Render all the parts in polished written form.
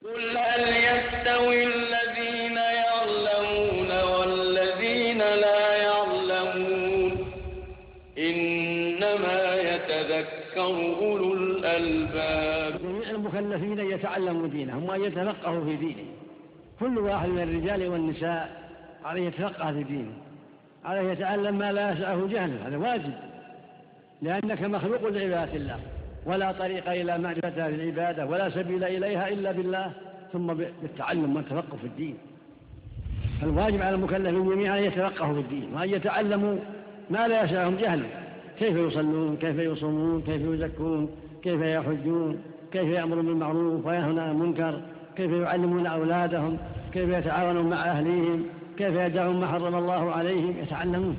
قل هل يستوي الذين يعلمون والذين لا يعلمون إنما يتذكر أولو الألباب. جميع المكلفين يتعلموا دينهم وأن يتفقهوا في دينهم. كل واحد من الرجال والنساء عليه يتفقه في دينه، عليه يتعلم ما لا يسعه جهله، هذا واجب، لأنك مخلوق لعبادة الله، ولا طريق إلى معرفتها في العبادة ولا سبيل إليها إلا بالله، ثم بالتعلم والتفقه في الدين. فالواجب على المكلفين جميعا أن يتفقهوا في الدين وأن يتعلموا ما لا يسعهم جهله، كيف يصلون، كيف يصومون، كيف يزكون، كيف يحجون، كيف يأمرون بالمعروف وينهون عن المنكر، كيف يعلمون أولادهم، كيف يتعاونون مع أهليهم، كيف يدعون ما حرم الله عليهم، يتعلمون.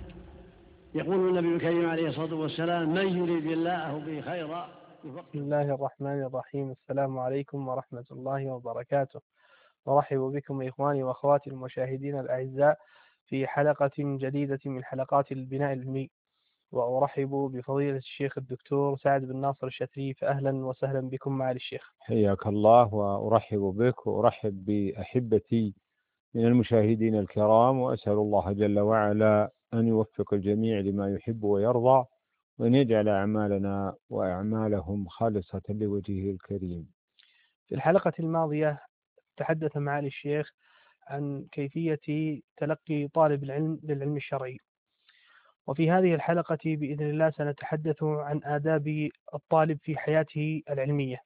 يقول النبي الكريم عليه الصلاة والسلام: من يريد الله به خيرا يفقهه. بسم الله الرحمن الرحيم. السلام عليكم ورحمة الله وبركاته. أرحب بكم إخواني وأخواتي المشاهدين الأعزاء في حلقة جديدة من حلقات البناء العلمي، وأرحب بفضيلة الشيخ الدكتور سعد بن ناصر الشتريف. أهلا وسهلا بكم معالي الشيخ. حياك الله، وأرحب بك وأرحب بأحبتي من المشاهدين الكرام، وأسأل الله جل وعلا أن يوفق الجميع لما يحب ويرضى، وأن يجعل أعمالنا وأعمالهم خالصة لوجهه الكريم. في الحلقة الماضية تحدث معالي الشيخ عن كيفية تلقي طالب العلم للعلم الشرعي، وفي هذه الحلقة بإذن الله سنتحدث عن آداب الطالب في حياته العلمية.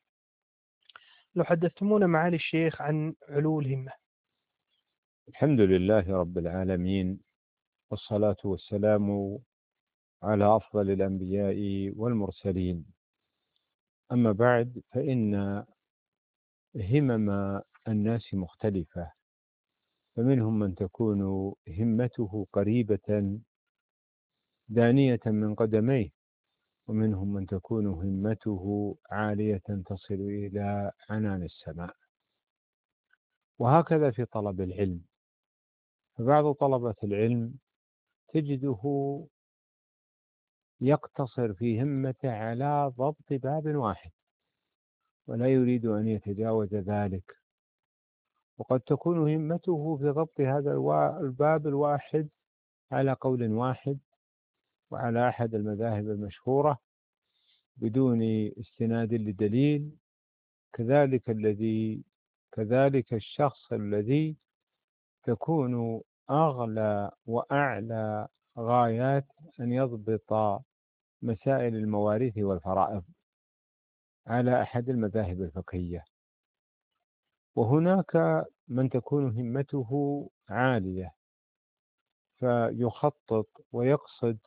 لو حدثتمونا معالي الشيخ عن علو الهمة. الحمد لله رب العالمين، والصلاة والسلام على أفضل الأنبياء والمرسلين. أما بعد، فإن همم الناس مختلفة، فمنهم من تكون همته قريبة دانية من قدميه، ومنهم من تكون همته عالية تصل إلى عنان السماء. وهكذا في طلب العلم، فبعض طلبة العلم تجده يقتصر في همته على ضبط باب واحد ولا يريد أن يتجاوز ذلك، وقد تكون همته في ضبط هذا الباب الواحد على قول واحد وعلى أحد المذاهب المشهورة بدون استناد لدليل. كذلك الشخص الذي تكون أغلى وأعلى غايات أن يضبط مسائل المواريث والفرائض على أحد المذاهب الفقهية. وهناك من تكون همته عالية فيخطط ويقصد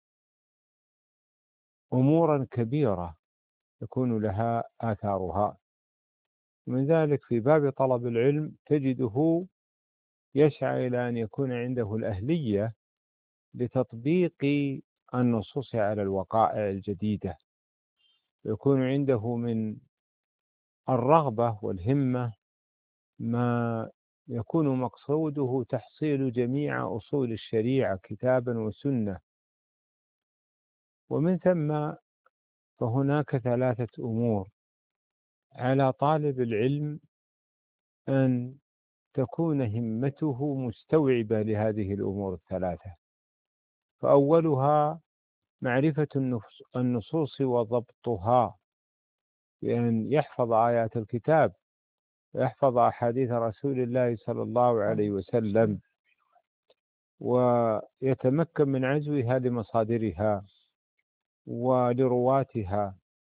أمورا كبيرة يكون لها آثارها. من ذلك في باب طلب العلم تجده يسعى إلى أن يكون عنده الأهلية لتطبيق النصوص على الوقائع الجديدة، يكون عنده من الرغبة والهمة ما يكون مقصوده تحصيل جميع أصول الشريعة كتابا وسنة. ومن ثم فهناك ثلاثة أمور على طالب العلم أن تكون همته مستوعبة لهذه الأمور الثلاثة. فأولها معرفة النصوص وضبطها، بأن يحفظ آيات الكتاب ويحفظ أحاديث رسول الله صلى الله عليه وسلم، ويتمكن من عزوها لمصادرها ولرواتها.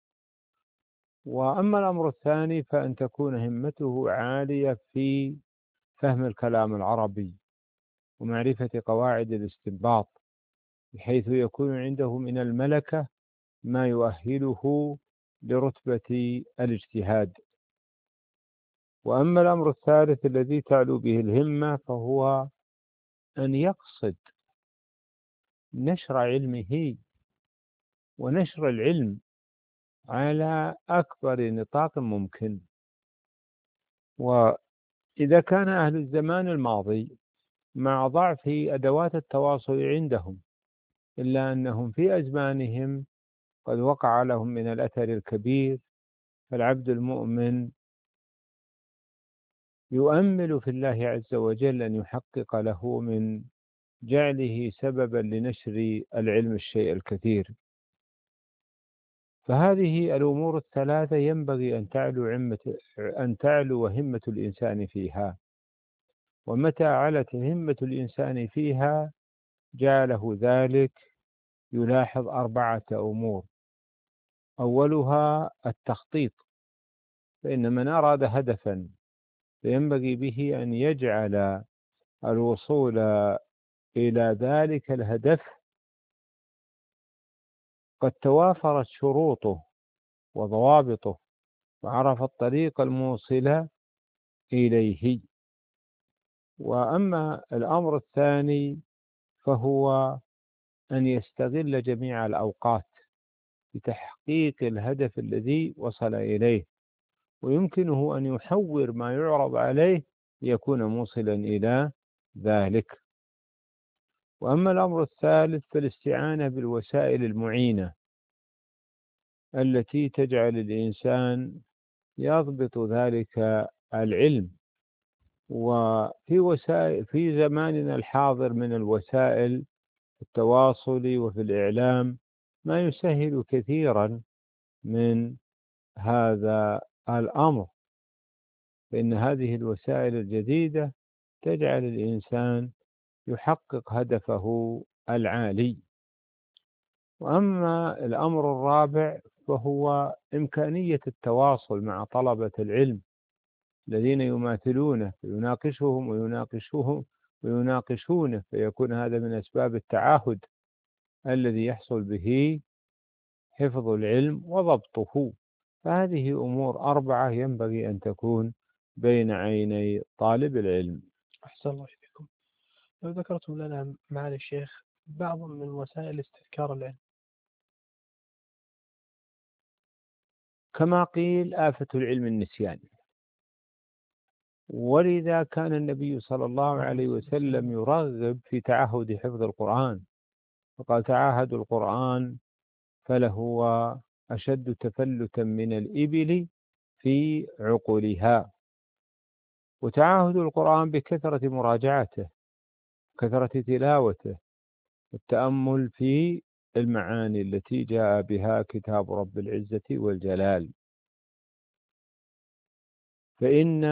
وأما الأمر الثاني فأن تكون همته عالية في فهم الكلام العربي ومعرفة قواعد الاستنباط، بحيث يكون عنده من الملكة ما يؤهله لرتبة الاجتهاد. وأما الأمر الثالث الذي تعلو به الهمة فهو أن يقصد نشر علمه ونشر العلم على أكبر نطاق ممكن. وإذا كان أهل الزمان الماضي مع ضعف أدوات التواصل عندهم، إلا أنهم في أزمانهم قد وقع لهم من الأثر الكبير، فالعبد المؤمن يؤمل في الله عز وجل أن يحقق له من جعله سببا لنشر العلم الشيء الكثير. فهذه الأمور الثلاثة ينبغي أن تعلو همة الإنسان فيها، ومتى علت همة الإنسان فيها جعله ذلك يلاحظ 4 أمور. أولها التخطيط، فإن من أراد هدفا فينبغي به أن يجعل الوصول إلى ذلك الهدف قد توافرت شروطه وضوابطه، وعرف الطريق الموصل إليه. وأما الأمر الثاني فهو أن يستغل جميع الأوقات لتحقيق الهدف الذي وصل إليه، ويمكنه أن يحور ما يعرض عليه ليكون موصلا إلى ذلك. وأما الأمر الثالث فالاستعانة بالوسائل المعينة التي تجعل الإنسان يضبط ذلك العلم. في زماننا الحاضر من الوسائل التواصل وفي الإعلام ما يسهل كثيرا من هذا الأمر، فإن هذه الوسائل الجديدة تجعل الإنسان يحقق هدفه العالي. وأما الأمر الرابع فهو إمكانية التواصل مع طلبة العلم الذين يماثلونه فيناقشهم ويناقشونه، فيكون هذا من أسباب التعاهد الذي يحصل به حفظ العلم وضبطه. فهذه أمور 4 ينبغي أن تكون بين عيني طالب العلم. أحسن الله إليكم. لو ذكرتم لنا معالي الشيخ بعض من وسائل استذكار العلم. كما قيل آفة العلم النسيان، ولذا كان النبي صلى الله عليه وسلم يرغب في تعهد حفظ القرآن، فقال تعاهدوا القرآن فلهو أشد تفلتا من الإبل في عقلها. وتعاهد القرآن بكثرة مراجعته، كثرة تلاوته، والتأمل في المعاني التي جاء بها كتاب رب العزة والجلال. فإن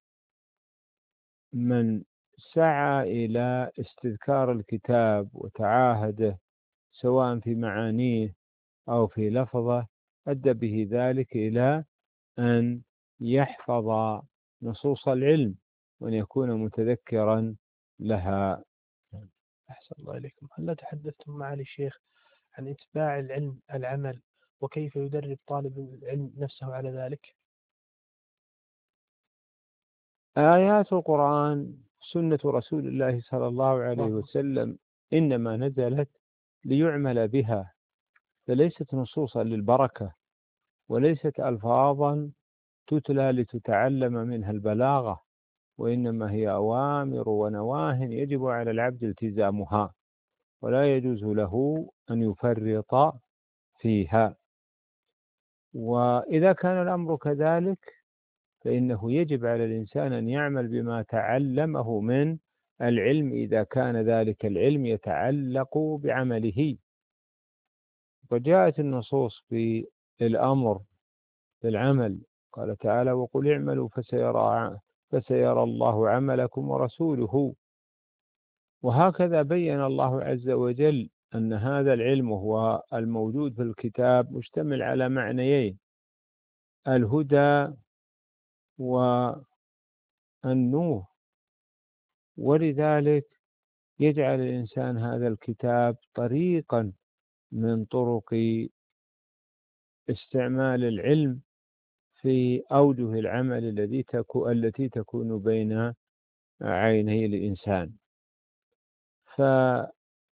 من سعى إلى استذكار الكتاب وتعاهده سواء في معانيه أو في لفظه أدى به ذلك إلى أن يحفظ نصوص العلم وأن يكون متذكرا لها. أحسن الله إليكم. هل تحدثتم معالي الشيخ عن إتباع العلم العمل وكيف يدرب طالب العلم نفسه على ذلك؟ آيات القرآن سنة رسول الله صلى الله عليه وسلم إنما نزلت ليعمل بها، فليست نصوصا للبركة، وليست ألفاظا تتلى لتتعلم منها البلاغة، وإنما هي أوامر ونواه يجب على العبد التزامها، ولا يجوز له أن يفرط فيها. وإذا كان الأمر كذلك فإنه يجب على الإنسان أن يعمل بما تعلمه من العلم إذا كان ذلك العلم يتعلق بعمله. وجاءت النصوص في الأمر بالعمل، قال تعالى وقل اعملوا فسيرى الله عملكم ورسوله. وهكذا بين الله عز وجل أن هذا العلم هو الموجود في الكتاب مشتمل على معنيين: الهدى والنور. ولذلك يجعل الإنسان هذا الكتاب طريقا من طرق استعمال العلم في أوجه العمل التي تكون بين عيني الإنسان. فإتباع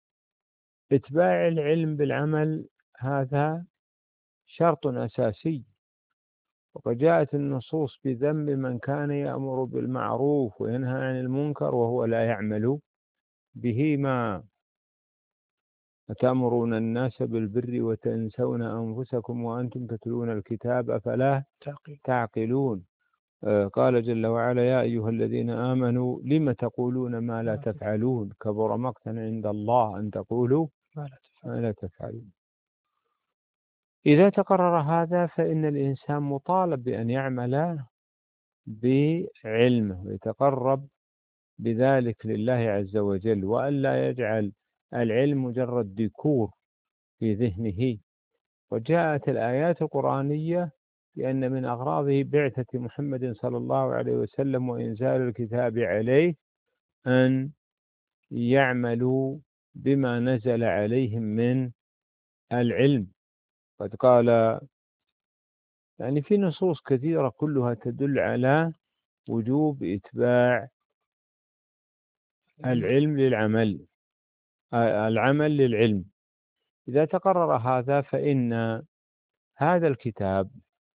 العلم بالعمل هذا شرط أساسي، وقد جاءت النصوص بذم من كان يأمر بالمعروف وينهى عن المنكر وهو لا يعمل به. ما أتأمرون الناس بالبر وتنسون أنفسكم وأنتم تتلون الكتاب أفلا تعقلون. قال جل وعلا: يا أيها الذين آمنوا لم تقولون ما لا تفعلون كبر مقتا عند الله أن تقولوا ما لا تفعلون. إذا تقرر هذا فإن الإنسان مطالب بأن يعمل بعلمه ويتقرب بذلك لله عز وجل، وألا يجعل العلم مجرد ديكور في ذهنه. وجاءت الآيات القرآنية بأن من أغراضه بعثة محمد صلى الله عليه وسلم وإنزال الكتاب عليه أن يعملوا بما نزل عليهم من العلم. قد قال يعني في نصوص كثيرة كلها تدل على وجوب إتباع العلم للعمل، العمل للعلم. إذا تقرر هذا فإن هذا الكتاب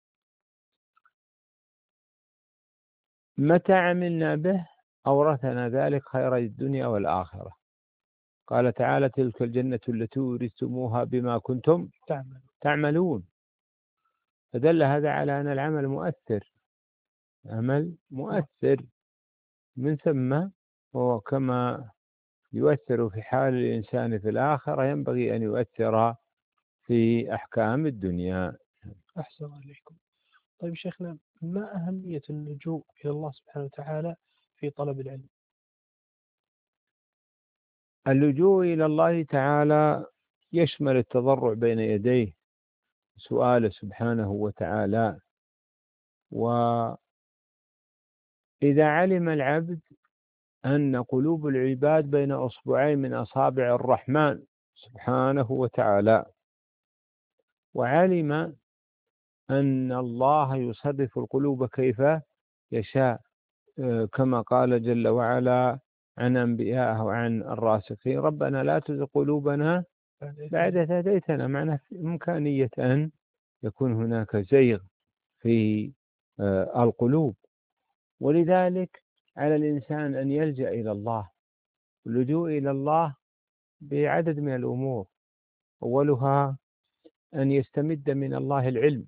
متى عملنا به أورثنا ذلك خير الدنيا والآخرة. قال تعالى: تلك الجنة التي أورثتموها بما كنتم تعملون. فدل هذا على أن العمل مؤثر، عمل مؤثر. من ثم هو كما يؤثر في حال الإنسان في الآخرة ينبغي أن يؤثر في أحكام الدنيا. أحسن عليكم. طيب شيخنا، ما أهمية اللجوء إلى الله سبحانه وتعالى في طلب العلم؟ اللجوء إلى الله تعالى يشمل التضرع بين يديه، سؤاله سبحانه وتعالى. وإذا علم العبد أن قلوب العباد بين أصبعين من أصابع الرحمن سبحانه وتعالى، وعلم أن الله يصرف القلوب كيف يشاء، كما قال جل وعلا عن أنبيائه وعن الراسخين: ربنا لا تزغ قلوبنا بعد إذ هديتنا. معنى إمكانية أن يكون هناك زيغ في القلوب. ولذلك على الإنسان أن يلجأ إلى الله. اللجوء إلى الله بعدد من الأمور، أولها أن يستمد من الله العلم،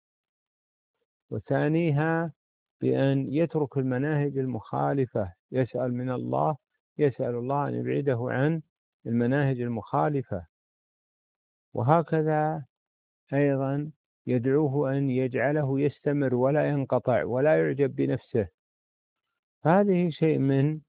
وثانيها بأن يترك المناهج المخالفة، يسأل من الله، يسأل الله أن يبعده عن المناهج المخالفة. وهكذا أيضا يدعوه أن يجعله يستمر ولا ينقطع ولا يعجب بنفسه. هذه شيء من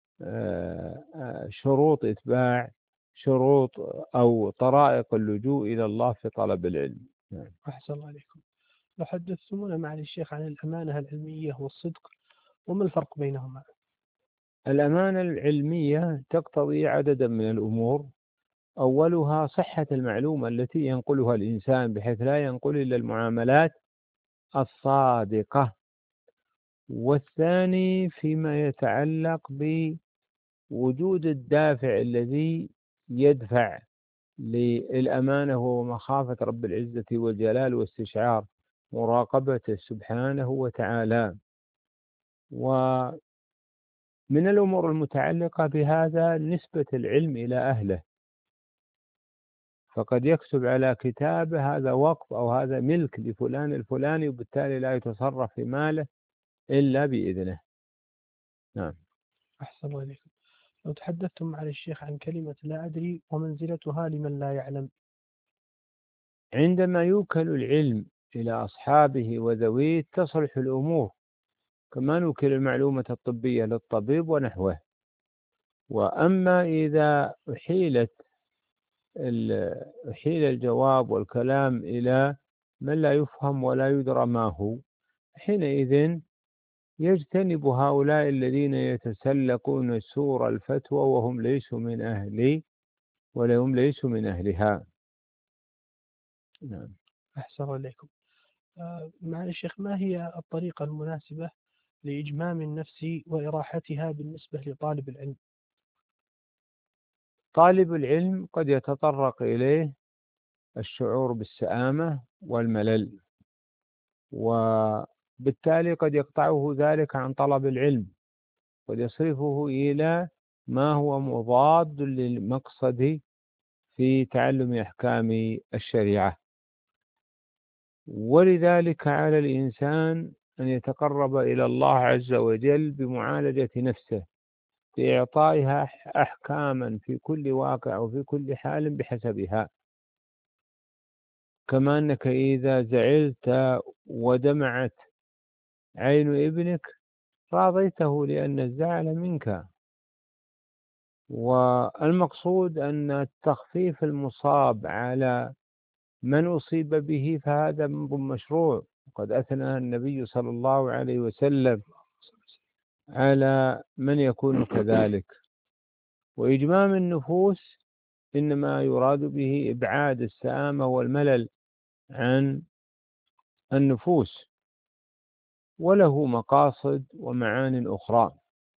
شروط إتباع، شروط أو طرائق اللجوء إلى الله في طلب العلم. أحسن عليكم. لو حدثتمونا مع الشيخ عن الأمانة العلمية والصدق، وما الفرق بينهما؟ الأمانة العلمية تقتضي عددا من الأمور، أولها صحة المعلومة التي ينقلها الإنسان بحيث لا ينقل إلا المعاملات الصادقة. والثاني فيما يتعلق بوجود الدافع الذي يدفع للأمانة، وهو مخافة رب العزة والجلال واستشعار مراقبته سبحانه وتعالى. ومن الأمور المتعلقة بهذا نسبة العلم إلى أهله، فقد يكتب على كتابه هذا وقف أو هذا ملك لفلان الفلاني، وبالتالي لا يتصرف في ماله إلا بإذنه. نعم. أحسن عليكم. لو تحدثتم مع الشيخ عن كلمة لا أدري ومنزلتها لمن لا يعلم. عندما يوكل العلم إلى أصحابه وذويه تصلح الأمور، كما نوكل المعلومة الطبية للطبيب ونحوه. وأما إذا أحيل الجواب والكلام إلى من لا يفهم ولا يدرى ما هو، حينئذ يجتنب هؤلاء الذين يتسلقون سور الفتوى وهم ليسوا من أهلي ولا هم ليسوا من أهلها. نعم. أحسن عليكم. مع الشيخ، ما هي الطريقة المناسبة لإجمام النفس وإراحتها بالنسبة لطالب العلم؟ طالب العلم قد يتطرق إليه الشعور بالسآمة والملل، وبالتالي قد يقطعه ذلك عن طلب العلم، قد يصرفه إلى ما هو مضاد للمقصد في تعلم أحكام الشريعة. ولذلك على الإنسان أن يتقرب إلى الله عز وجل بمعالجة نفسه، بإعطائها أحكاما في كل واقع وفي كل حال بحسبها. كما أنك إذا زعلت ودمعت عين ابنك راضيته لأن الزعل منك. والمقصود أن التخفيف المصاب على من أصيب به فهذا أمر مشروع، وقد أثنى النبي صلى الله عليه وسلم على من يكون كذلك. وإجمام النفوس إنما يراد به إبعاد السآمة والملل عن النفوس، وله مقاصد ومعان أخرى.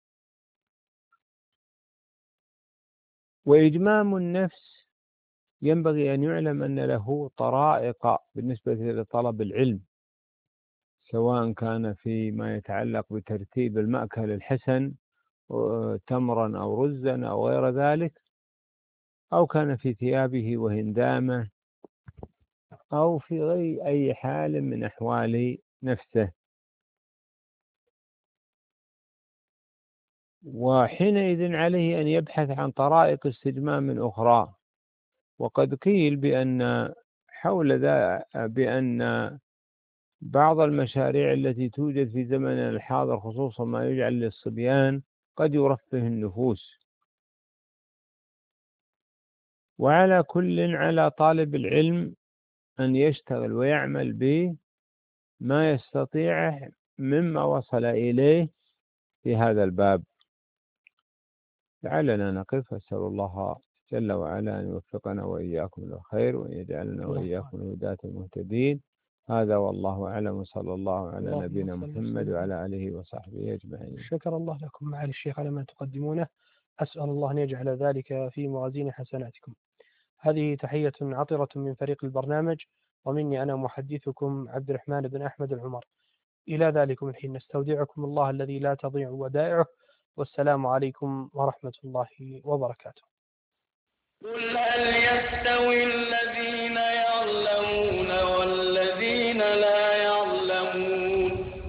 وإجمام النفس ينبغي أن يعلم أن له طرائق بالنسبة لطلب العلم، سواء كان فيما يتعلق بترتيب المأكل الحسن تمرا أو رزا أو غير ذلك، أو كان في ثيابه وهندامه، أو في غير أي حال من أحوال نفسه. وحينئذ عليه أن يبحث عن طرائق استجمام أخرى. وقد قيل بأن بعض المشاريع التي توجد في زمننا الحاضر، خصوصا ما يجعل للصبيان، قد يرفه النفوس. وعلى كل على طالب العلم أن يشتغل ويعمل بما يستطيعه مما وصل إليه في هذا الباب. لعلنا نقف. أسأل الله جل وعلا أن يوفقنا وإياكم للخير، وأن يجعلنا وإياكم الهداة المهتدين. هذا والله أعلم، صلى الله على نبينا محمد وعلى آله وصحبه أجمعين. شكر الله لكم معالي الشيخ على ما تقدمونه، أسأل الله أن يجعل ذلك في موازين حسناتكم. هذه تحية عطرة من فريق البرنامج، ومني أنا محدثكم عبد الرحمن بن أحمد العمر. إلى ذلكم الحين نستودعكم الله الذي لا تضيع ودائعه، والسلام عليكم ورحمة الله وبركاته. قل هل يستوي الذين يعلمون والذين لا يعلمون؟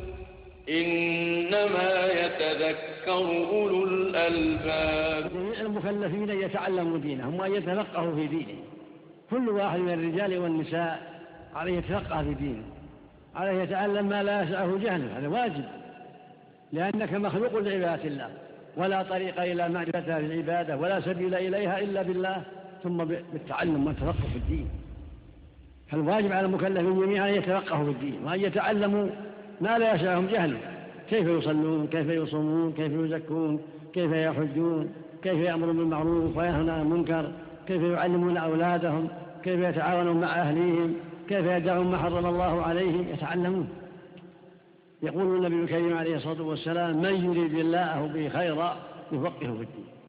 إنما يتذكر أولو الألباب. جميع المكلفين يتعلموا دينهم وأن يتفقهوا في دينه. كل واحد من الرجال والنساء عليه يتفقه في دينه، عليه يتعلم ما لا يسعه جهله، هذا واجب، لأنك مخلوق لعبادة الله، ولا طريق إلى معرفتها في العبادة ولا سبيل إليها إلا بالله، ثم بالتعلم والتفقه في الدين. فالواجب على المكلفين جميعا أن يتفقهوا في الدين وأن يتعلموا ما لا يسعهم جهله، كيف يصلون، كيف يصومون، كيف يزكون، كيف يحجون، كيف يأمرون بالمعروف وينهون عن المنكر، كيف يعلمون أولادهم، كيف يتعاونون مع أهليهم، كيف يدعون ما حرم الله عليهم، يتعلمون. يقول النبي الكريم عليه الصلاة والسلام: من يريد الله به خيرا يفقهه في الدين.